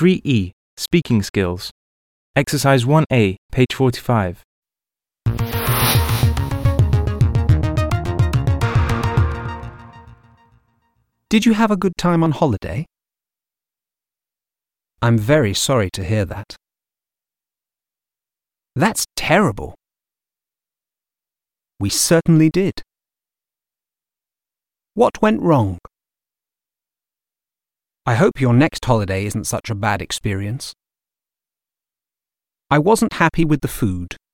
3E, Speaking Skills. Exercise 1A, page 45. Did you have a good time on holiday? I'm very sorry to hear that. That's terrible. We certainly did. What went wrong? I hope your next holiday isn't such a bad experience. I wasn't happy with the food.